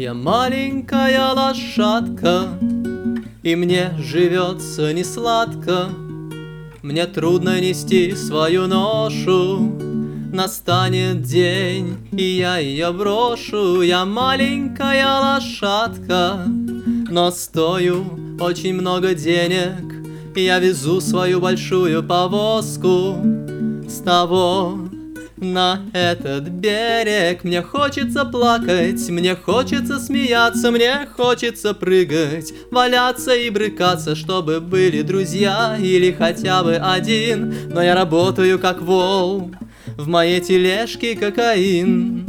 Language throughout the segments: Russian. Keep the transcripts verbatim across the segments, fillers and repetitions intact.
Я маленькая лошадка, и мне живется не сладко. Мне трудно нести свою ношу. Настанет день, и я ее брошу. Я маленькая лошадка, но стою очень много денег. Я везу свою большую повозку с того на этот берег. Мне хочется плакать, мне хочется смеяться, мне хочется прыгать, валяться и брыкаться, чтобы были друзья или хотя бы один. Но я работаю как вол, в моей тележке кокаин.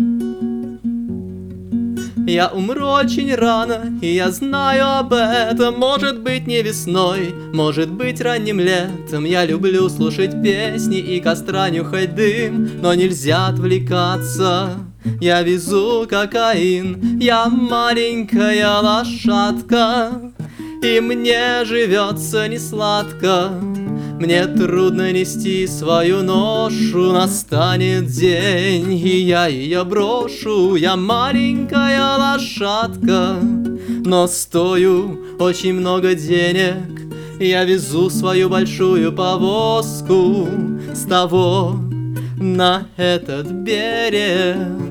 Я умру очень рано, и я знаю об этом. Может быть, не весной, может быть, ранним летом. Я люблю слушать песни и костра нюхать дым, но нельзя отвлекаться. Я везу кокаин, я маленькая лошадка, и мне живется не сладко. Мне трудно нести свою ношу. Настанет день, и я ее брошу. Я маленькая лошадка, но стою очень много денег. Я везу свою большую повозку с того на этот берег.